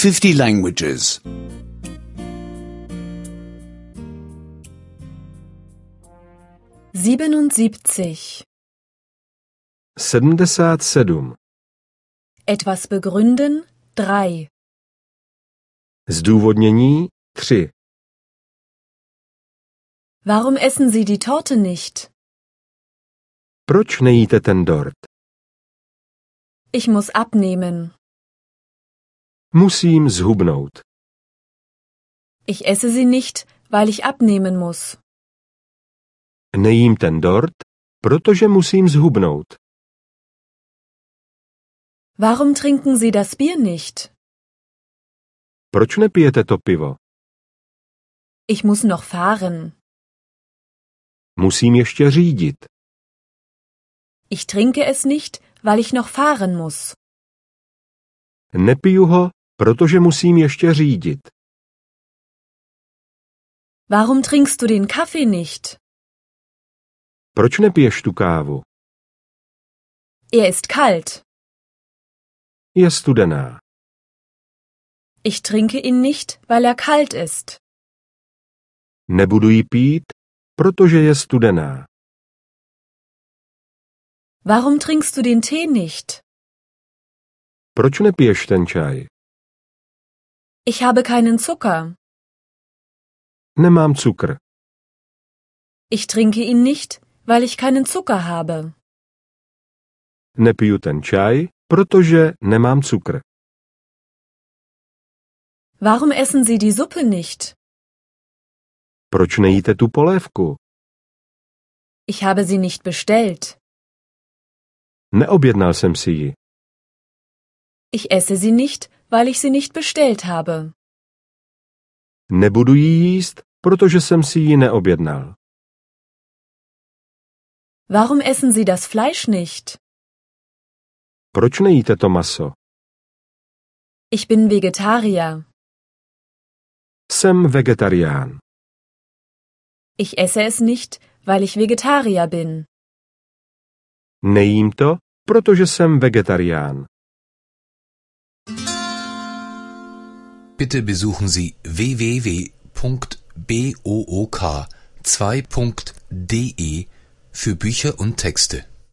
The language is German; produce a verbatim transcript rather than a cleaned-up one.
fifty languages. siebenundsiebzig. sedmdesát sedm. Etwas begründen, drei. Zdůvodnění tři. Warum essen Sie die Torte nicht? Proč nejíte ten dort? Ich muss abnehmen. Musím zhubnout. Ich esse sie nicht, weil ich abnehmen muss. Nejím ten dort, protože musím zhubnout. Warum trinken Sie das Bier nicht? Proč nepijete to pivo? Ich muss noch fahren. Musím ještě řídit. Ich trinke es nicht, weil ich noch fahren muss. Nepiju ho, protože musím ještě řídit. Warum trinkst du den Kaffee nicht? Proč nepiješ tu kávu? Er ist kalt. Je studená. Ich trinke ihn nicht, weil er kalt ist. Nebudu ji pít, protože je studená. Warum trinkst du den Tee nicht? Proč nepiješ ten čaj? Ich habe keinen Zucker. Nemám cukr. Ich trinke ihn nicht, weil ich keinen Zucker habe. Nepiju ten čaj, protože nemám cukr. Warum essen Sie die Suppe nicht? Proč nejíte tu polévku? Ich habe sie nicht bestellt. Neobjednal jsem si ji. Ich esse sie nicht, weil ich sie nicht bestellt habe. Nebudu ji jíst, protože jsem si ji neobjednal. Warum essen Sie das Fleisch nicht? Proč nejíte to maso? Ich bin Vegetarier. Jsem vegetarián. Ich esse es nicht, weil ich Vegetarier bin. Nejím to, protože jsem vegetarián. Bitte besuchen Sie w w w punkt book zwei punkt de für Bücher und Texte.